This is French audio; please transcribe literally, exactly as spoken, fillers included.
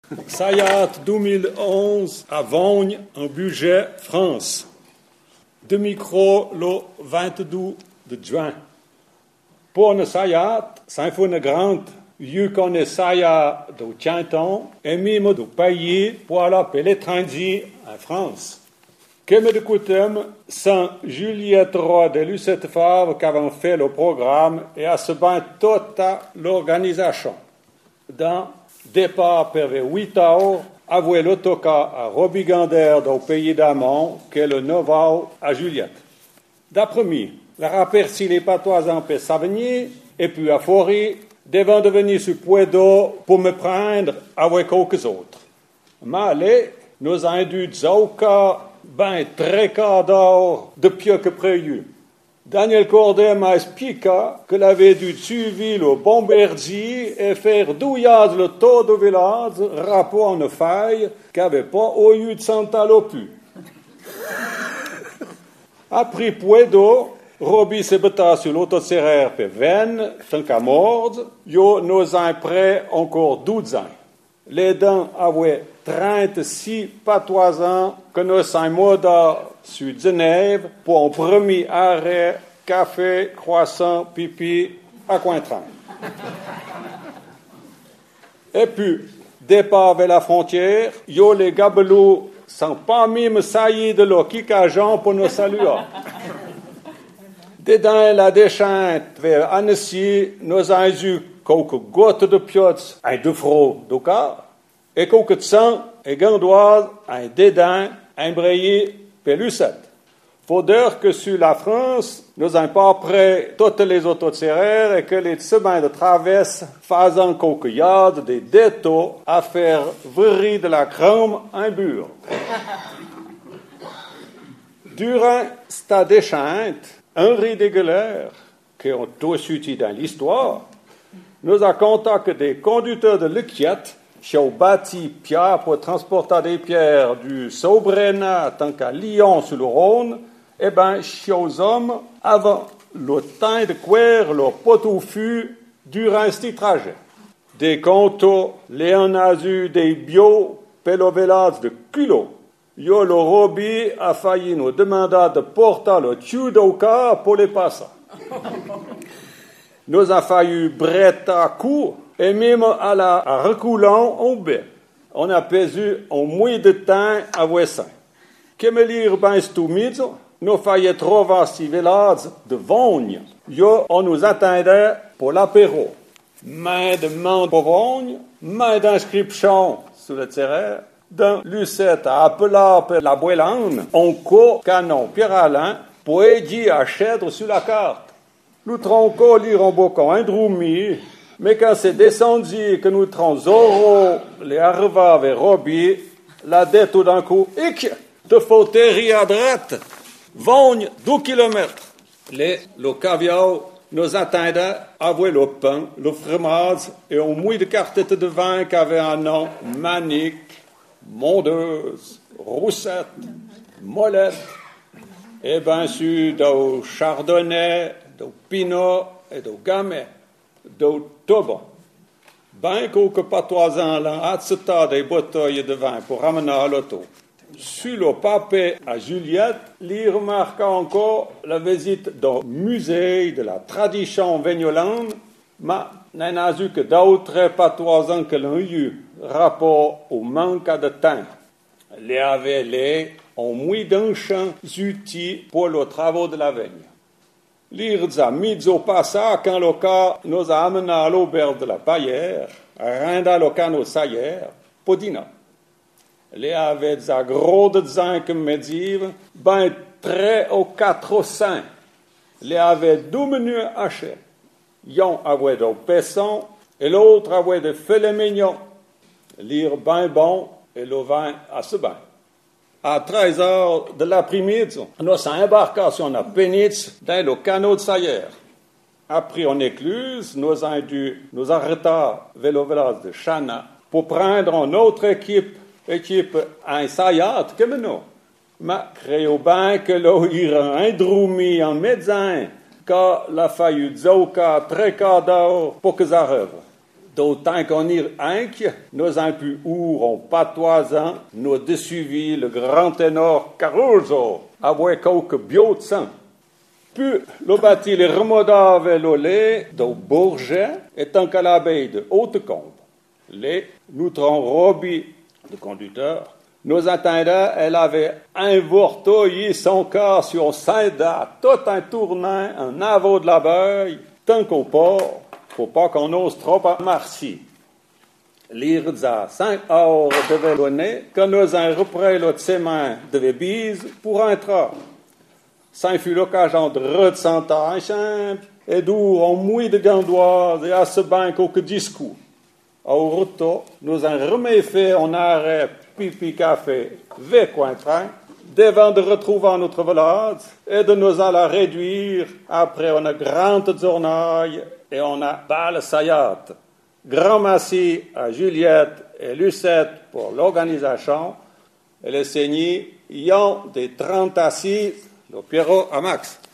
Sayat deux mille onze à Vogne, en budget France. De micro le vingt-deux de juin. Pour ne Sayat, c'est une grande, eu qu'on est Sayat de Tienton, et même de pays pour aller l'étranger en France. Comme de coutume, c'est Juliette Roy de Lucette Favre qui avait fait le programme et a se battu toute l'organisation. Dans départ per huit heures, avoué l'autocar à Robigander au pays d'Amont, que le neuf heures à Juliette. D'après-midi, la raperci les patois en paix Savigny, et puis à Forêt, devant de venir sur Puedo pour me prendre avec quelques autres. Mais allez, nous avons dû Zauka, ben très quart d'heure depuis que prévu. Daniel Cordet m'a expliqué qu'il avait dû suivre le bombardier et faire douillage le tour de village, rapport à une faille qui n'avait pas eu de Santalopu. Après Puedo, Roby s'est battu sur l'autocérère pour Vennes, tant qu'à mordre, yo nous avons prêt encore douze ans. Les dents avaient trente-six patois ans que nous sommes moda sur Genève pour un premier arrêt, café, croissant, pipi, à Cointrin. Et puis, départ vers la frontière, yo les gabelous sont pas même saillis de l'eau qui cajon pour nous saluer. Dedans la déchante vers Annecy, nous avons eu quelques gouttes de piots, un de froid de cas, et quelques de sang, et gandoise, un dédain, un brayé, pelusette. Faut dire que sur la France, nous n'avons pas prêt toutes les autocérères et que les semaines de traverse faisant quelques yards des détaux à faire vriller de la crème un bur. Durant cette déchante, Henri Degueler, qui ont tous été dans l'histoire, nous a contacté des conducteurs de l'Uquiette qui ont bâti pierre pour transporter des pierres du Saubrena tant qu'à Lyon sur le Rhône, et bien, chez aux hommes, avant le temps de cuire le poteau fût durant ce trajet. Des contos, Léon Azu, des bio, pelovelades de culot. Yo le Roby a failli nous demander de porter le tudoka pour les passants. Nous a fallu bretter à coup et même à la à reculant en baie. On a pesé en moins de temps à Wessin. Comme lire ben stumizo, nous faillions trouver ces villages de Vogne. Yo, on nous attendait pour l'apéro. Main de monde pour Vogne, main d'inscription sur le terrain. Dans Lucette à appeler la Boélane, on court canon Pierre-Alain pour aider à chèdre sur la carte. Nous tronquons lire en bocon un droumi, mais quand c'est descendu que nous transorons les arrivants vers Roby, la dette tout d'un coup, hic, de fauteuil à droite, Vogne, douze kilomètres. Les, le caviar nous attendait avec le pain, le fromage et un mouille de cartette de vin qui avait un nom Manique, Mondeuse, Roussette, Molette, et bien sûr, de Chardonnay, de Pinot et de Gamay, de Tauban. Ben quelques patois en l'an, à ce tas des bouteilles de vin pour ramener à l'auto. Sur le papier à Juliette, il remarqua encore la visite d'un musée de la tradition végnolane, mais n'en a eu que d'autres patois que l'on eu rapport au manque de temps. Les avait les ont mis d'un champ outils pour les travaux de la vigne. L'Irza a mis au passage quand le cas nous a amené à l'auberge de la Paillère, à rendre le canot Saillère, pour dîner. Les avait des gros de zinc me dire, ben très au quatre au cinq. Les avait deux menus hachés. Yon avait des pessons et l'autre avait des filets mignons. Lire ben bon et le vin à ce bain. À treize heures de l'après-midi, nous sommes embarqués sur la péniche dans le canot de Saillère. Après on écluse, nous avons dû nous arrêter vers le village de Chana pour prendre une autre équipe, équipe un Sayat comme nous. Mais créons bien que l'on ira un droumi en médecin, car la fallu zauka très quart d'heure pour que ça arrive. D'autant qu'on y inque, nos impus ont patoisant, nos désuivis le grand ténor Caruso, avec quelques biotsan. Puis, le bâti les remodave l'olé de Bourget, étant qu'à l'abbaye de Haute-Combe. Les noutrons Roby, le conducteur, nous attendaient, elle avait invortoyé son corps sur Saint-Da, tout un tournant, un avot de la beuille, tant qu'au port, faut pas qu'on ose trop à Marcy. L'Irza, cinq heures devait donner, que nous en repris l'autre semaine de bise pour un train. Ça fut l'occasion de redescendre un simple et d'où on mouille de gandoise et à ce bain qu'au discours. Au retour, nous en remet fait en arrêt pipi café avec un train, devant de retrouver notre volade et de nous en la réduire après une grande journée et on a balle saillate. Grand merci à Juliette et Lucette pour l'organisation et les saignées, y ont des trente assis, le Pierrot à Max.